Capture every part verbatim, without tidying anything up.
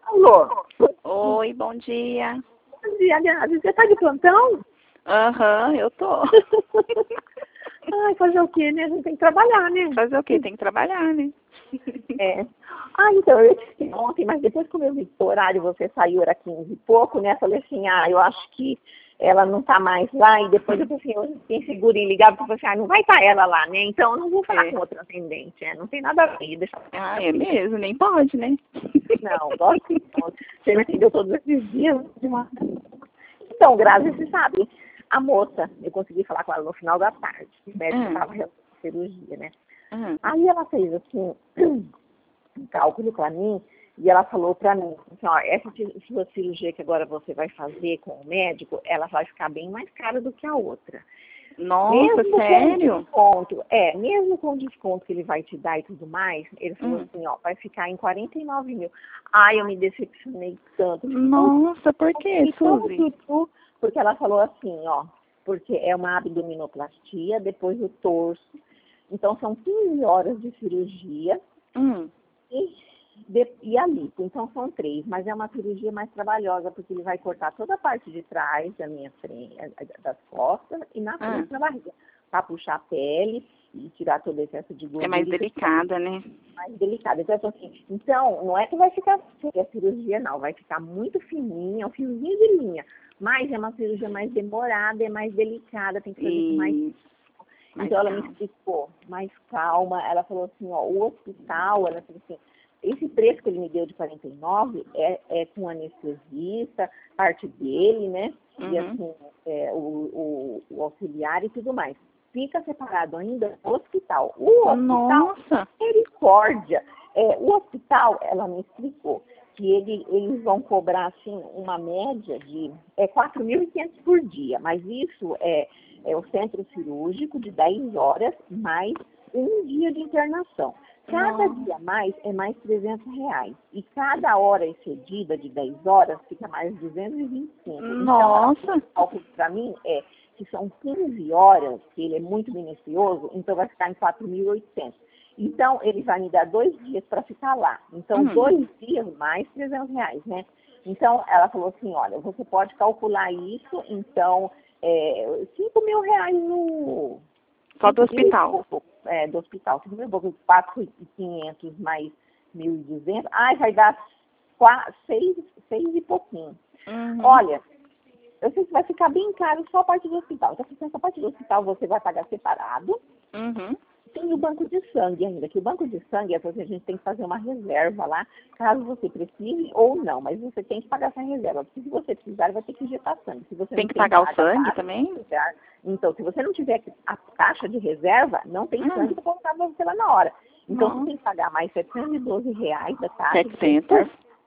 Alô? Oi, bom dia. Bom dia, aliás, você tá de plantão? Aham, eu tô. Ai, fazer o quê, né? A gente tem que trabalhar, né? Fazer o quê? Tem que trabalhar, né? É. Ah, então, eu disse ontem, mas depois quando eu vi o horário, você saiu, era quinze e pouco, né? Falei assim, ah, eu acho que ela não tá mais lá, e depois eu pensei, eu fiquei segura em ligar, porque eu falei assim, ah, não vai estar ela lá, né? Então eu não vou falar É. com outra atendente, né? Não tem nada a ver, deixa Ah, é mesmo, nem pode, né? Não, gosto que não. Você me atendeu todos esses dias de uma... Então, Grazi, você sabe, a moça, eu consegui falar com ela no final da tarde, o médico Hum. estava realizando cirurgia, né? Hum. Aí ela fez assim, um cálculo para mim, e ela falou para mim, assim, ó, essa ci- sua cirurgia que agora você vai fazer com o médico, ela vai ficar bem mais cara do que a outra. Nossa, Mesmo com sério? desconto, é, mesmo com o desconto que ele vai te dar e tudo mais, ele falou Hum. assim, ó, vai ficar em quarenta e nove mil. Ai, eu me decepcionei tanto. Nossa, por que, Então, Suzy? tudo, porque ela falou assim, ó, porque é uma abdominoplastia, depois o torso. Então, são quinze horas de cirurgia Hum. e, de, e a lipo. Então, são três, mas é uma cirurgia mais trabalhosa, porque ele vai cortar toda a parte de trás da minha frente, das costas e na Ah. frente da barriga, para puxar a pele e tirar todo o excesso de gordura. É mais e tudo delicada, né? mais delicada. Então, assim, então, não é que vai ficar feia a cirurgia, não. Vai ficar muito fininha, um fiozinho de linha. Mas é uma cirurgia mais demorada, é mais delicada, tem que fazer com mais... E... mais Então, ela me calma. explicou, mais calma. Ela falou assim, ó, o hospital, ela falou assim, esse preço que ele me deu de quarenta e nove é, é com anestesista, parte dele, né? E Uhum. assim, é, o, o, o auxiliar e tudo mais. Fica separado ainda o hospital. O hospital, Nossa! misericórdia. É, o hospital, ela me explicou que ele, eles vão cobrar assim uma média de é, quatro mil e quinhentos por dia, mas isso é, é o centro cirúrgico de dez horas mais um dia de internação. Cada Nossa. dia mais é mais trezentos reais. E cada hora excedida de dez horas fica mais duzentos e vinte e cinco. Então, Nossa! o cálculo para mim é que são quinze horas, que ele é muito minucioso, então vai ficar em quatro mil e oitocentos. Então, ele vai me dar dois dias para ficar lá. Então, Hum. dois dias mais trezentos reais, né? Então, ela falou assim, olha, você pode calcular isso, então, é, cinco mil reais no... Só do cinco mil e hospital. pouco, é, do hospital. cinco mil e pouco, quatro mil e quinhentos mais mil e duzentos. Ai, vai dar seis, seis e pouquinho. Uhum. Olha, eu sei que vai ficar bem caro só a parte do hospital. Então, essa parte do hospital você vai pagar separado. Uhum. Tem o banco de sangue ainda, que o banco de sangue é porque a gente tem que fazer uma reserva lá, caso você precise ou não, mas você tem que pagar essa reserva, porque se você precisar, vai ter que injetar sangue. Se você Tem não que tem pagar o vaga sangue para também? precisar, então, se você não tiver a caixa de reserva, não tem Hum. sangue para colocar para você lá na hora. Então, você Nossa. tem que pagar mais setecentos e doze reais da taxa. setecentos?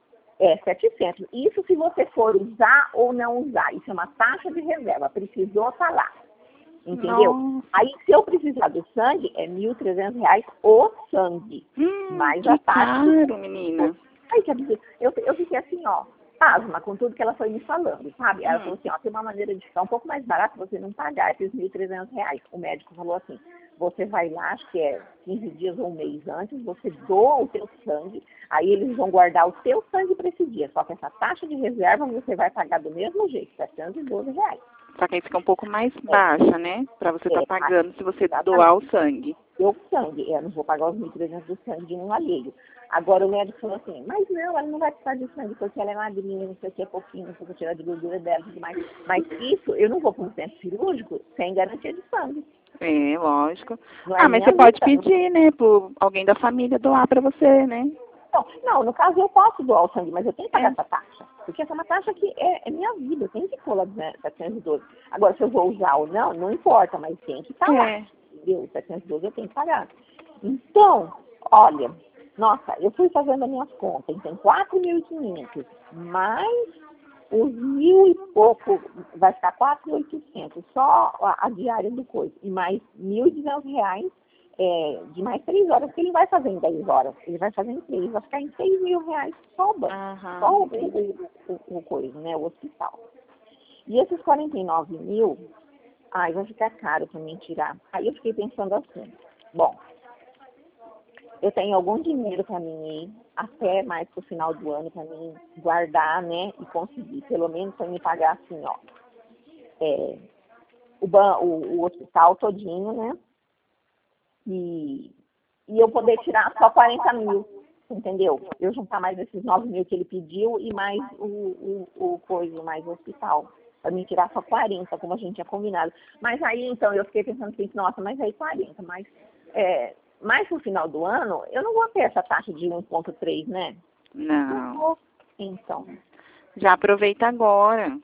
É, setecentos. Isso se você for usar ou não usar. Isso é uma taxa de reserva. Precisou, tá lá. Entendeu? Nossa. Aí, se eu precisar do sangue, é mil e trezentos reais o sangue. Hum, Mais que a taxa do caro, sangue. menina. Aí, quer dizer, eu, eu fiquei assim, ó, pasma com tudo que ela foi me falando, sabe? Ela Hum. falou assim, ó, tem uma maneira de ficar um pouco mais barato você não pagar esses mil e trezentos reais. O médico falou assim, você vai lá, acho que é quinze dias ou um mês antes, você doa o teu sangue, aí eles vão guardar o teu sangue para esse dia. Só que essa taxa de reserva você vai pagar do mesmo jeito, setecentos e doze reais. Só que aí fica um pouco mais baixa, né? Pra você estar É, pagando se você exatamente. doar o sangue. Eu sangue, eu não vou pagar os mil e trezentos do sangue de um alheio. Agora o médico falou assim, mas não, ela não vai precisar de sangue, porque ela é magrinha, não sei o que, é pouquinho, não sei o que, tirar de gordura dela e tudo mais. Mas isso, eu não vou para um centro cirúrgico sem garantia de sangue. É, lógico. Não é Ah, mas minha você pode vida. Não, pedir, né, pro alguém da família doar pra você, né? não, não, no caso eu posso doar o sangue, mas eu tenho que pagar É. essa taxa. Porque essa é uma taxa que é, é minha vida, eu tenho que pôr lá setecentos e doze. Agora, se eu vou usar ou não, não importa, mas tem que estar lá. É. Entendeu? setecentos e doze eu tenho que pagar. Então, olha, nossa, eu fui fazendo as minhas contas, então quatro mil e quinhentos, mais os mil e pouco, vai ficar quatro mil e oitocentos, só a, a diária do coisa, e mais mil e duzentos reais é, de mais três horas, que ele vai fazer em dez horas, ele vai fazer em três, vai ficar em seis mil reais só o banco, Aham, só o, entendi. o, o, o coisa, né, o hospital. E esses quarenta e nove mil, ai, vai ficar caro para mim tirar. Aí eu fiquei pensando assim, bom, eu tenho algum dinheiro para mim ir, até mais pro final do ano, para mim guardar, né? E conseguir, pelo menos para me pagar assim, ó. É, o, ban o, o hospital todinho, né? E, e eu poder tirar só quarenta mil, entendeu? Eu juntar mais esses nove mil que ele pediu e mais o, o, o coisa, mais o hospital. Para mim tirar só quarenta, como a gente tinha combinado. Mas aí, então, eu fiquei pensando assim, nossa, mas aí quarenta, mas é, mais no final do ano, eu não vou ter essa taxa de um ponto três, né? Não. vou. Então. Já aproveita agora.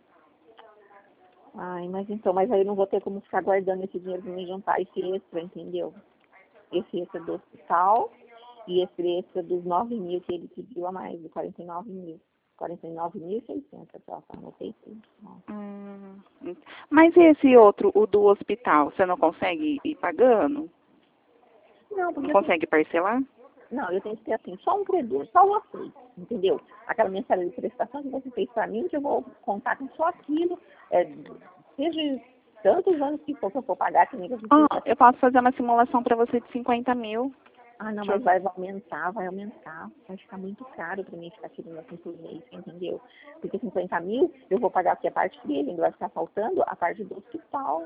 Ai, mas então, mas aí eu não vou ter como ficar guardando esse dinheiro para me juntar esse extra, entendeu? Esse extra do hospital e esse extra dos nove mil que ele pediu a mais, de quarenta e nove mil. quarenta e nove mil e seiscentos, eu anotei tudo. Hum. Mas esse outro, o do hospital, você não consegue ir pagando? Não, Não porque consegue parcelar? não, eu tenho que ter assim, só um credor, só você, entendeu? Aquela mensagem de prestação que você fez para mim, que eu vou contar com só aquilo, é, seja tantos anos que for que eu for pagar, que nem que eu Ah, preciso. eu posso fazer uma simulação para você de cinquenta mil. Ah, não, Deixa mas vai aumentar, vai aumentar. Vai ficar muito caro para mim ficar tirando assim por mês, entendeu? Porque cinquenta mil, eu vou pagar aqui a parte dele, ainda vai ficar faltando a parte do hospital.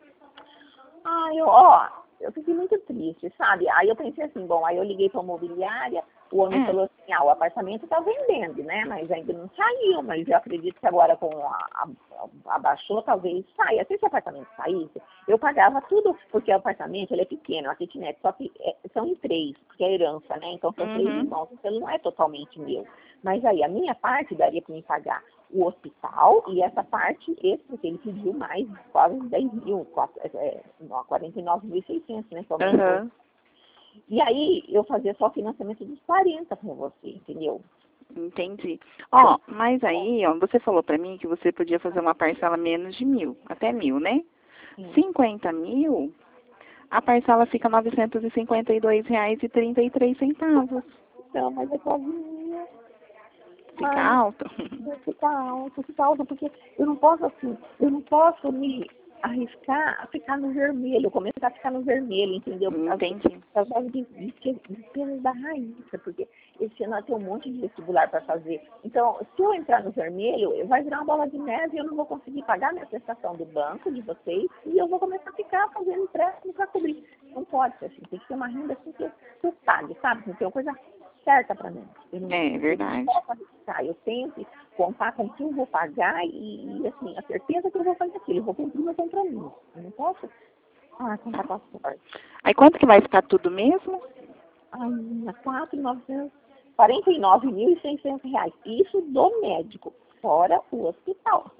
Ah, eu, ó, eu fiquei muito triste, sabe? Aí eu pensei assim, bom, aí eu liguei para a mobiliária, o homem Hum. falou assim, ah, o apartamento está vendendo, né? Mas ainda não saiu, mas eu acredito que agora com a, a, a abaixou, talvez saia. Se esse apartamento saísse, eu pagava tudo, porque o apartamento ele é pequeno, a kitnet só que é, são em três, porque é herança, né? Então são três Uhum. irmãos, então ele não é totalmente meu. Mas aí a minha parte daria para me pagar o hospital e essa parte extra que ele pediu mais, quase dez mil, é, quarenta e nove mil e seiscentos, né? Que aumentou. Uhum. E aí eu fazia só o financiamento dos quarenta com você, entendeu? Entendi. Ó, mas aí, ó, você falou pra mim que você podia fazer uma parcela menos de mil, até mil, né? Sim. cinquenta mil, a parcela fica novecentos e cinquenta e dois reais e trinta e três centavos. Não, mas é quase minha. Fica Ai, alto? fica alto, fica alto, porque eu não posso assim, eu não posso me arriscar a ficar no vermelho, começar a ficar no vermelho, entendeu? Por causa, Entendi. por causa de, de, de peso da Raíssa, porque esse ano tem um monte de vestibular para fazer. Então, se eu entrar no vermelho, vai virar uma bola de neve e eu não vou conseguir pagar minha prestação do banco, de vocês, e eu vou começar a ficar fazendo empréstimo para cobrir. Não pode ser assim, tem que ter uma renda assim que eu pague, sabe? Tem que ter uma coisa certa para mim. Eu não, É, eu não verdade. posso arriscar, eu tenho que contar com que eu vou pagar e, assim, a certeza que eu vou fazer aquilo, eu vou cumprir meu compromisso. Eu não posso, ah, contar com a sorte. Aí quanto que vai ficar tudo mesmo? Ai, minha, quatro mil novecentos, quarenta e nove mil e seiscentos reais. Isso do médico, fora o hospital.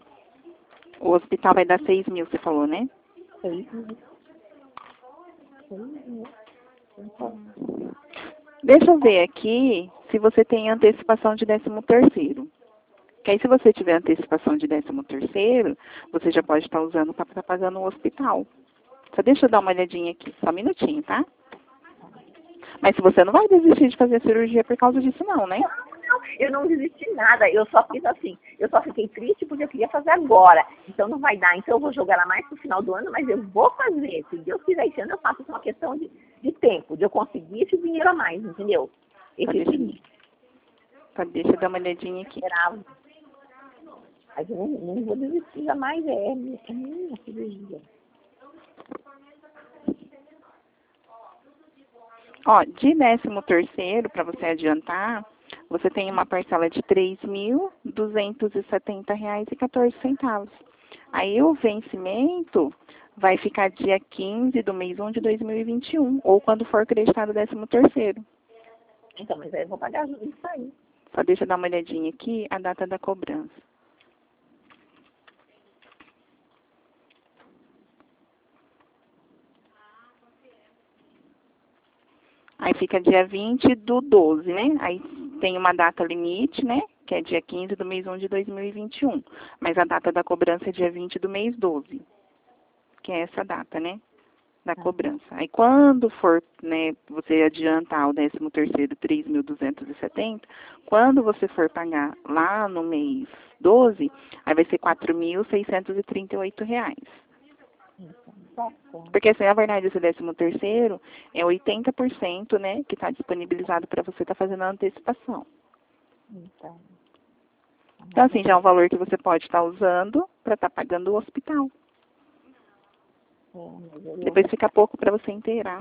O hospital vai dar seis mil, você falou, né? Seis mil. Seis mil. Então, Deixa eu ver aqui se você tem antecipação de décimo terceiro. Que aí se você tiver antecipação de décimo terceiro, você já pode estar usando para estar pagando o hospital. Só deixa eu dar uma olhadinha aqui, só um minutinho, tá? Mas se você não vai desistir de fazer a cirurgia por causa disso não, né? não, eu não desisti nada, eu só fiz assim, eu só fiquei triste porque eu queria fazer agora, então não vai dar, então eu vou jogar lá mais pro final do ano, mas eu vou fazer, se Deus quiser esse ano eu faço, isso é uma questão de, de tempo, de eu conseguir esse dinheiro a mais, entendeu? Só Esse deixa, dinheiro, só deixa eu dar uma olhadinha aqui. mas eu não, não vou desistir jamais, é, é minha é minha cirurgia. Ó, de décimo terceiro, para você adiantar, você tem uma parcela de três mil duzentos e setenta reais e quatorze centavos. Aí o vencimento vai ficar dia quinze do mês um de dois mil e vinte e um, ou quando for acreditado o décimo terceiro. Então, mas aí eu vou pagar isso aí. Só deixa eu dar uma olhadinha aqui, a data da cobrança. Aí fica dia vinte do doze, né? Aí tem uma data limite, né? Que é dia quinze do mês um de dois mil e vinte e um. Mas a data da cobrança é dia vinte do mês doze. Que é essa data, né? Da cobrança. Aí quando for, né, você adiantar o décimo terceiro, três mil duzentos e setenta, quando você for pagar lá no mês doze, aí vai ser quatro mil seiscentos e trinta e oito reais. antecipação. Porque, assim, na verdade, esse décimo terceiro é oitenta por cento, né, que está disponibilizado para você estar tá fazendo a antecipação. Então, Então, assim, já é um valor que você pode estar tá usando para estar tá pagando o hospital. é, mas eu Depois fica pouco para você inteirar.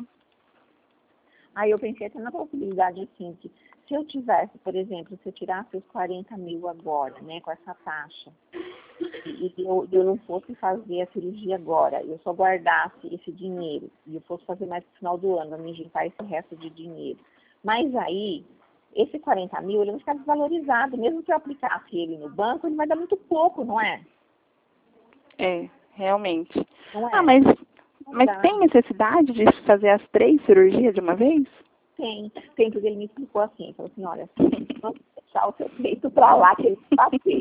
Aí eu pensei até na possibilidade, assim, que se eu tivesse, por exemplo, se eu tirasse os quarenta mil agora, né, com essa taxa, e, e eu, eu não fosse fazer a cirurgia agora, eu só guardasse esse dinheiro, e eu fosse fazer mais no final do ano, para me juntar esse resto de dinheiro. Mas aí, esse quarenta mil, ele vai ficar desvalorizado. Mesmo que eu aplicasse ele no banco, ele vai dar muito pouco, não é? É, realmente. Não Ah, é? mas, Não mas dá. tem necessidade de fazer as três cirurgias de uma vez? Tem. Tem, porque ele me explicou assim. Ele falou assim, olha, vamos deixar o seu peito pra lá, que ele está feio.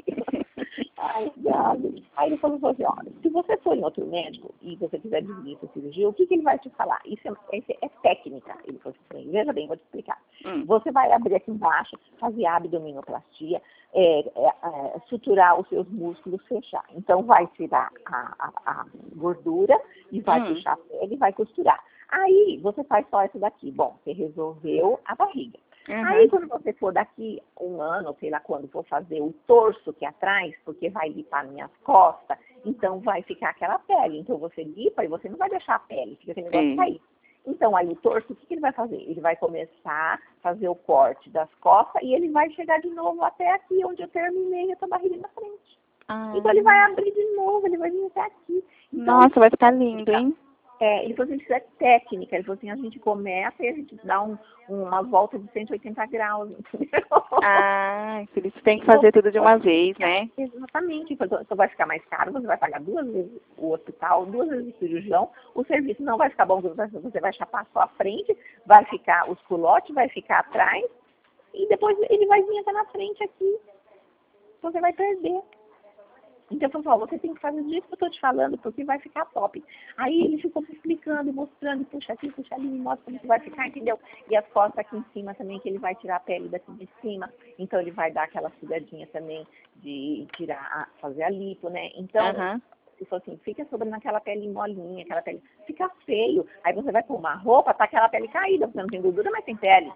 Ai, gado. Aí ele falou assim, olha, se você for em outro médico e você quiser dividir essa cirurgia, o que, que ele vai te falar? Isso é, é, é técnica. Ele falou assim, veja bem, vou te explicar. Hum. Você vai abrir aqui embaixo, fazer abdominoplastia, é, é, é, suturar os seus músculos, fechar. Então, vai tirar a, a, a gordura e vai Hum. puxar a pele e vai costurar. Aí, você faz só isso daqui. Bom, você resolveu a barriga. Uhum. Aí, quando você for daqui um ano, sei lá quando, for fazer o torso que é atrás, porque vai limpar minhas costas, então vai ficar aquela pele. Então, você limpa e você não vai deixar a pele, fica aquele negócio Sim. cair. Então, aí o torso, o que, que ele vai fazer? Ele vai começar a fazer o corte das costas e ele vai chegar de novo até aqui, onde eu terminei essa barriga na frente. Ah. Então, ele vai abrir de novo, ele vai vir até aqui. Então, Nossa, vai ficar lindo, hein? É, ele falou assim, isso é técnica. Ele falou assim, a gente começa e a gente dá um, uma volta de cento e oitenta graus, entendeu? Ah, por isso tem que fazer tudo de uma vez, né? Exatamente. Então, vai ficar mais caro, você vai pagar duas vezes o hospital, duas vezes o cirurgião, o serviço não vai ficar bom, você vai chapar só a frente, vai ficar os culotes, vai ficar atrás, e depois ele vai vir até na frente aqui. Você vai perder. Então, eu falei, você tem que fazer do jeito que eu estou te falando, porque vai ficar top. Aí ele ficou me explicando, mostrando, puxa aqui, puxa ali, me mostra como que vai ficar, entendeu? E as costas aqui em cima também, que ele vai tirar a pele daqui de cima. Então, ele vai dar aquela sugadinha também de tirar, a, fazer a lipo, né? Então, Uhum. se for assim, fica sobrando aquela pele molinha, aquela pele, fica feio. Aí você vai pôr uma roupa, tá aquela pele caída, você não tem gordura, mas tem pele.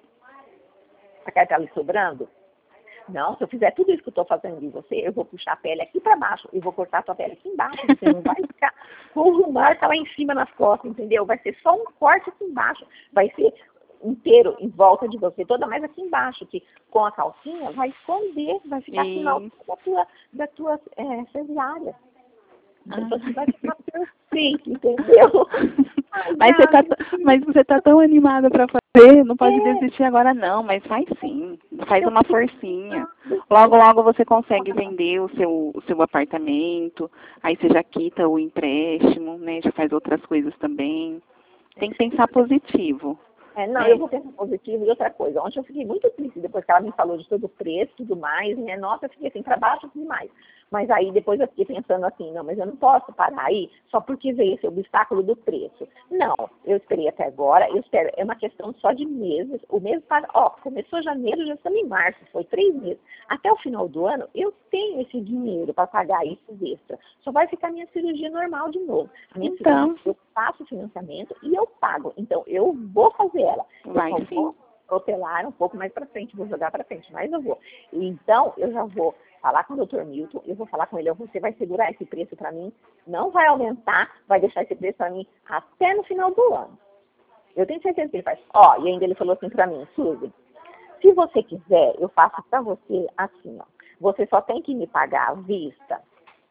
Aquela pele sobrando. Não, se eu fizer tudo isso que eu estou fazendo de você, eu vou puxar a pele aqui para baixo e vou cortar a tua pele aqui embaixo. Você não vai ficar com o marca lá em cima nas costas, entendeu? Vai ser só um corte aqui embaixo. Vai ser inteiro em volta de você, toda mais aqui embaixo, que com a calcinha vai esconder, vai ficar aqui na altura da tua, da tua é, cesárea. Então, Ah. você vai ficar perfeito, entendeu? Ai, Mas, você tá, mas você tá tão animada para fazer, não pode É. desistir agora não, mas faz sim, faz uma forcinha. Logo, logo você consegue vender o seu, o seu apartamento, aí você já quita o empréstimo, né, já faz outras coisas também. Tem que pensar positivo. É, não, É. eu vou pensar positivo. E outra coisa, ontem eu fiquei muito triste depois que ela me falou de todo o preço e tudo mais, né? Nossa, eu fiquei assim para baixo demais. Mas aí depois eu fiquei pensando assim, não, mas eu não posso parar aí só porque veio esse obstáculo do preço. Não, eu esperei até agora, eu espero, é uma questão só de meses. O mês passado, ó, começou janeiro, já estamos em março, foi três meses. Até o final do ano, eu tenho esse dinheiro para pagar esses extras. Só vai ficar minha cirurgia normal de novo. A minha Então. cirurgia, eu faço o financiamento e eu pago. Então, eu vou fazer ela. Vai eu só sim. vou protelar um pouco mais para frente, vou jogar para frente, mas eu vou. Então, eu já vou falar com o doutor Milton, eu vou falar com ele, você vai segurar esse preço para mim, não vai aumentar, vai deixar esse preço para mim até no final do ano. Eu tenho certeza que ele faz. Ó, e ainda ele falou assim para mim, Suzy, se você quiser, eu faço para você assim, ó. Você só tem que me pagar à vista.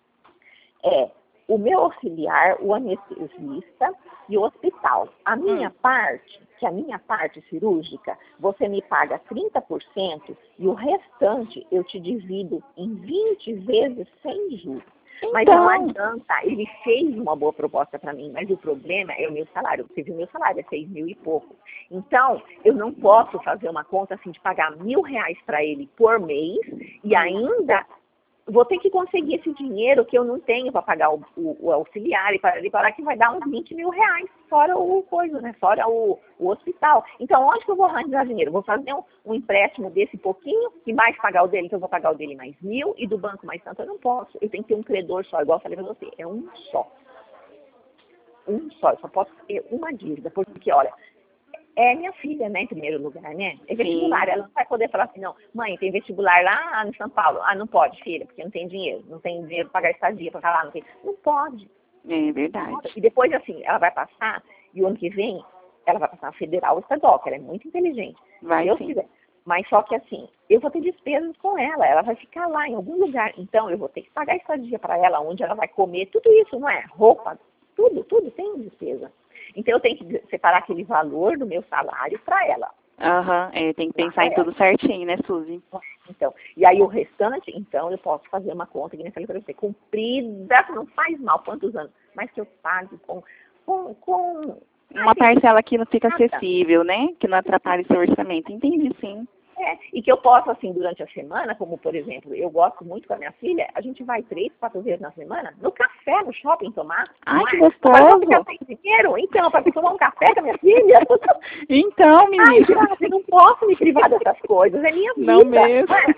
É, o meu auxiliar, o anestesista e o hospital. A minha Hum. parte, que a minha parte cirúrgica, você me paga trinta por cento e o restante eu te divido em vinte vezes sem juros. Então. Mas não adianta, ele fez uma boa proposta para mim, mas o problema é o meu salário. Você viu, o meu salário é seis mil e pouco. Então, eu não posso fazer uma conta assim de pagar mil reais para ele por mês e ainda vou ter que conseguir esse dinheiro que eu não tenho para pagar o, o, o auxiliar e para ele parar que vai dar uns vinte mil reais, fora o coisa, né? Fora o, o hospital. Então, onde que eu vou arranjar dinheiro? Vou fazer um, um empréstimo desse pouquinho e mais pagar o dele, então eu vou pagar o dele mais mil e do banco mais tanto. Eu não posso. Eu tenho que ter um credor só, igual eu falei para você, é um só. um só, eu só posso ter uma dívida, porque, olha, é minha filha, né, em primeiro lugar, né? É vestibular, Sim. ela não vai poder falar assim, não, mãe, tem vestibular lá em São Paulo. Ah, não pode, filha, porque não tem dinheiro, não tem dinheiro para pagar estadia, para lá, não tem. Não pode. É verdade. E depois, assim, ela vai passar, e o ano que vem, ela vai passar na federal ou estadual, que ela é muito inteligente. Vai Se eu sim. quiser. Mas só que, assim, eu vou ter despesas com ela, ela vai ficar lá em algum lugar. Então, eu vou ter que pagar estadia para ela, onde ela vai comer, tudo isso, não é? Roupa, tudo, tudo tem despesa. Então, eu tenho que separar aquele valor do meu salário para ela. Aham, é, tem que pensar em tudo certinho, né, Suzy? Então, e aí o restante, então, eu posso fazer uma conta, que nem falei para você, comprida, não faz mal, quantos anos, mas que eu pague com... com, com Uma assim, parcela que não fica nada. acessível, né? Que não atrapalhe seu orçamento. Entendi, sim. É, e que eu posso, assim, durante a semana, como, por exemplo, eu gosto muito com a minha filha, a gente vai três, quatro vezes na semana no café, no shopping tomar. Ai, que é? gostoso. Agora eu vou ficar sem dinheiro, então, para tomar um café com a minha filha. Então, Ai, menina. Grazi, eu não posso me privar dessas coisas, é minha vida. Não mesmo. É?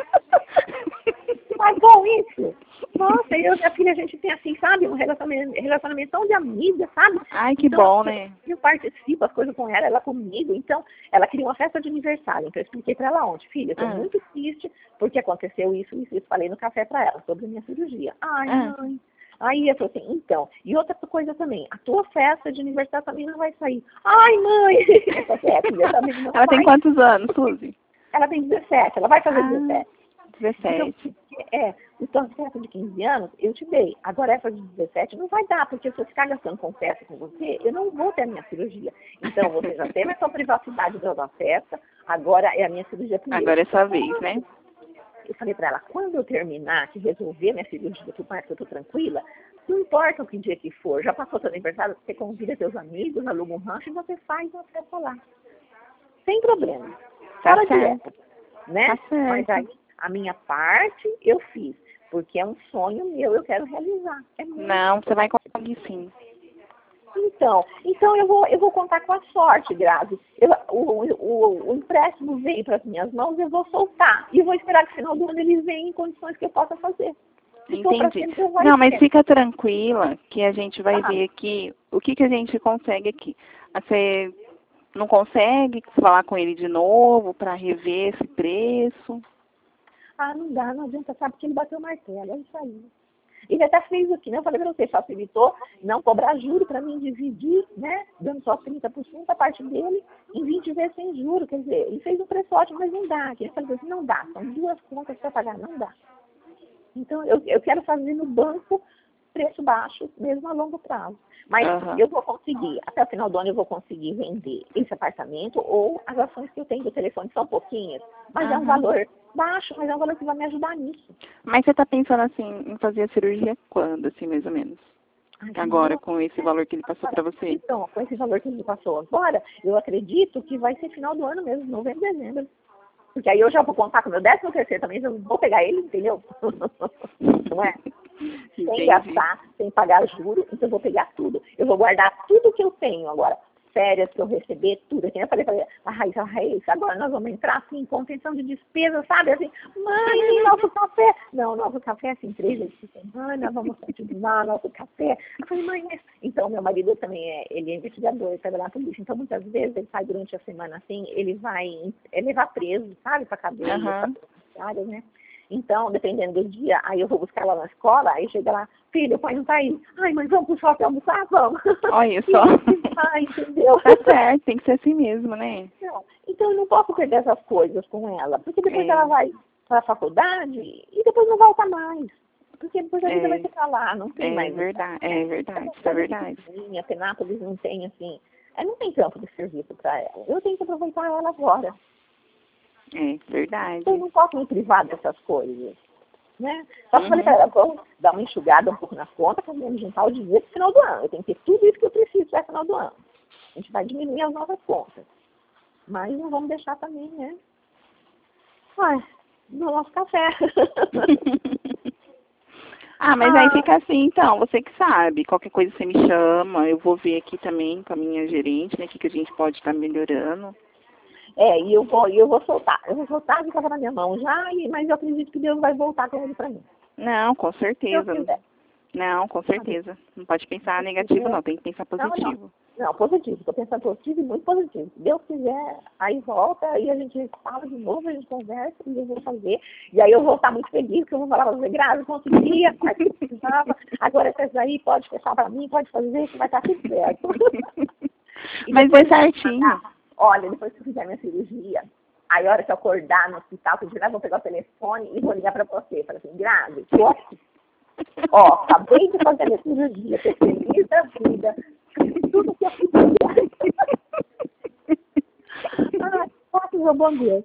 Mas bom isso. Nossa, eu e minha filha, a gente tem assim, sabe, um relacionamento, relacionamento tão de amiga, sabe? Ai, que Então, bom, né? eu participo as coisas com ela, ela comigo. Então, ela queria uma festa de aniversário. Então, eu expliquei para ela ontem, filha, eu tô Ah. muito triste porque aconteceu isso, isso, isso. Falei no café para ela sobre a minha cirurgia. Ai, Ah. mãe. Aí eu falei assim, então, e outra coisa também, a tua festa de aniversário também não vai sair. Ai, mãe! Essa festa também não Ela vai. tem quantos anos, Suzy? Ela tem dezessete, ela vai fazer Ah, dezessete. dezessete. Então, é, então, festa de quinze anos, eu te dei. Agora, essa de dezessete não vai dar, porque se eu ficar gastando com festa com você, eu não vou ter a minha cirurgia. Então, você já teve a sua privacidade da festa, agora é a minha cirurgia primeiro. Agora é sua vez, né? Eu falei pra ela, quando eu terminar, que resolver minha cirurgia, tudo mais, que eu tô tranquila, não importa o que dia que for, já passou seu aniversário, você convida seus amigos, aluga um rancho e você faz uma festa lá. Sem problema. Tá Fora certo. direto, né? Tá certo. Mas aí, a minha parte, eu fiz. Porque é um sonho meu, eu quero realizar. É muito Não, você vai importante. conseguir sim. Então, então eu vou, eu vou contar com a sorte, Grazi. Eu, o, o, o empréstimo veio para as minhas mãos, eu vou soltar. E vou esperar que no final do ano ele venha em condições que eu possa fazer. Se for pra Entendi. sempre, eu vou Não, mas ter. fica tranquila que a gente vai Ah. ver aqui o que, que a gente consegue aqui. Você não consegue falar com ele de novo para rever esse preço? Ah, não dá, não adianta, sabe? Porque ele bateu o martelo, é isso aí. Ele até fez aqui, né? Eu falei pra você, facilitou não cobrar juro para mim dividir, né? Dando só trinta por cento da parte dele em vinte vezes sem juro. Quer dizer, ele fez um preço ótimo, mas não dá. Ele falou assim, não dá, são duas contas para pagar, não dá. Então, eu, eu quero fazer no banco preço baixo, mesmo a longo prazo. Mas Uhum. eu vou conseguir, até o final do ano eu vou conseguir vender esse apartamento ou as ações que eu tenho do telefone são pouquinhas, mas é um Uhum. valor baixo, mas é um valor que vai me ajudar nisso. Mas você está pensando assim em fazer a cirurgia quando, assim, mais ou menos? Ai, Agora, não. com esse valor que ele passou para você? Então, com esse valor que ele passou agora, eu acredito que vai ser final do ano mesmo, novembro, dezembro. Porque aí eu já vou contar com o meu décimo terceiro também, eu vou pegar ele, entendeu? Não é? Sem Entendi. gastar, sem pagar juros, então eu vou pegar tudo. Eu vou guardar tudo que eu tenho agora. Férias que eu receber, tudo. Assim, eu falei, falei, a Raíssa, Raíssa, agora nós vamos entrar assim, em contenção de despesa, sabe? Assim, mãe, nosso café. Não, nosso café é assim, três vezes por semana, vamos continuar nosso café. Eu falei, mãe, mas... Então, meu marido também é, ele é investigador, ele trabalha na polícia. Então, muitas vezes, ele sai durante a semana assim, ele vai é levar preso, sabe, pra cadeia, Uhum. pra áreas, né? Então, dependendo do dia, aí eu vou buscar ela na escola, aí chega lá, filho, o pai não tá aí. Ai, mãe, vamos pro shopping almoçar? Vamos. Olha só. Ai, entendeu? Tá certo, tem que ser assim mesmo, né? Não, então eu não posso perder essas coisas com ela, porque depois É. ela vai para a faculdade e depois não volta mais. Porque depois a vida É. vai ficar lá, não tem É mais. verdade, é verdade, isso é verdade. Minha Penápolis não tem assim, é, não tem campo de serviço para ela. Eu tenho que aproveitar ela agora. É verdade. Então eu não posso me privar dessas coisas. Né? Só que eu falei Uhum. para ela, vamos dar uma enxugada um pouco nas contas, para vamos juntar o dinheiro no final do ano. Eu tenho que ter tudo isso que eu preciso até o final do ano. A gente vai diminuir as novas contas. Mas não vamos deixar também, né? Ai, no nosso café. Ah, mas aí Ah. fica assim, então, você que sabe. Qualquer coisa você me chama, eu vou ver aqui também com a minha gerente, né, o que, que a gente pode estar melhorando. É, e eu vou, e eu vou soltar. Eu vou soltar que estava na minha mão já, e, mas eu acredito que Deus vai voltar com ele para mim. Não, com Se eu certeza. quiser. Não, com certeza. Não pode pensar negativo, não. Tem que pensar positivo. Não, não. Não, positivo. Estou pensando positivo e muito positivo. Se Deus quiser, aí volta, aí a gente fala de novo, a gente conversa e eu vou fazer. E aí eu vou estar muito feliz, porque eu vou falar para você, Grazi, conseguia, precisava, agora essa aí pode fechar para mim, pode fazer, que vai estar tudo certo. Mas é certinho. Ah, olha, depois que eu fizer minha cirurgia, aí a hora que eu acordar no hospital, eu digo, vou pegar o telefone e vou ligar para você. Falei assim, Grazi, tô aqui. Ó, acabei de fazer a minha cirurgia, tô feliz da vida, tudo que eu fizer. Ai, quase meu bom Deus.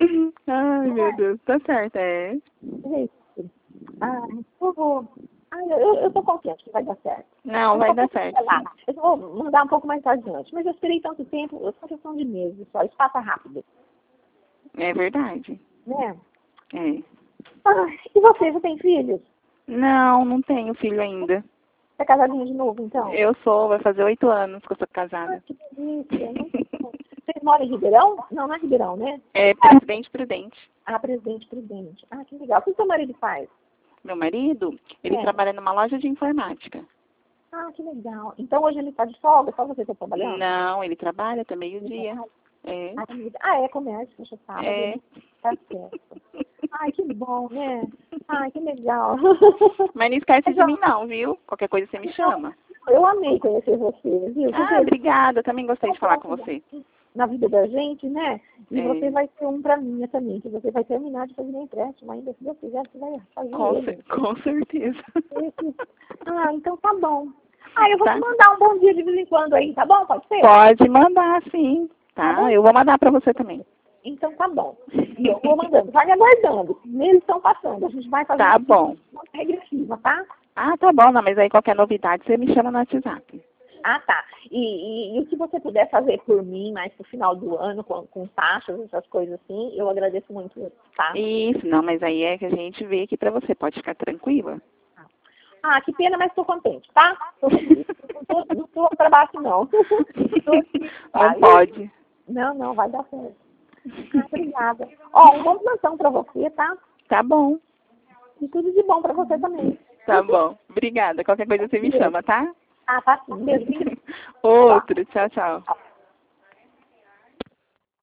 Ai, meu Deus, tá certo, é. Gente, ai, eu vou... Ai, eu, eu tô confiante que vai dar certo. Não, eu vai dar certo. Eu vou mandar um pouco mais adiante, mas eu esperei tanto tempo, eu só questão de meses só, isso passa rápido. É verdade. Né? É. Ai, e você, já tem filhos? Não, não tenho filho ainda. Você é casadinha de novo, então? Eu sou, vai fazer oito anos que eu sou casada. Ah, que delícia. Você mora em Ribeirão? Não, não é Ribeirão, né? É Presidente Prudente. Ah, Presidente Prudente. Ah, que legal. O que o seu marido faz? Meu marido, ele É. trabalha numa loja de informática. Ah, que legal. Então hoje ele está de folga, só você está trabalhando? Não, ele trabalha até meio-dia. É. Ah, é comércio, fecha sábado. É. Tá certo. Ai, que bom, né? Ai, que legal. Mas não esquece Mas, de ó, mim não, viu? Qualquer coisa você me chama. Eu amei conhecer você, viu? Ah, Porque obrigada. Eu também gostei de falar com você. na vida da gente, né? E É. você vai ter um pra mim também, que você vai terminar de fazer meu empréstimo ainda, se Deus quiser, você vai fazer Com, ele. cer- com certeza. Esse- Ah, então tá bom. Ah, eu vou Tá. te mandar um bom dia de vez em quando aí, tá bom? Pode ser? Pode mandar, sim. Tá? Eu vou mandar pra você também. Então tá bom. E eu vou mandando, vai me aguardando. Meses estão passando, a gente vai fazer Tá uma bom. regressiva, tá? Ah, tá bom. Não, mas aí qualquer novidade você me chama no WhatsApp. Ah, tá. E, e, e o que você puder fazer por mim, mais pro final do ano, com, com taxas, essas coisas assim, eu agradeço muito, tá? Isso, não, mas aí é que a gente vê aqui pra você. Pode ficar tranquila. Ah, que pena, mas tô contente, tá? Tô feliz. Não tô, não tô pra baixo, não. Tô feliz, tá? Não pode. Não, não, vai dar certo. Ah, obrigada. Ó, um bom plantão pra você, tá? Tá bom. E tudo de bom pra você também. Tá bom. Obrigada. Qualquer coisa você me chama, tá? Ah, tá sim. Beijo. Outro. Tchau, tchau.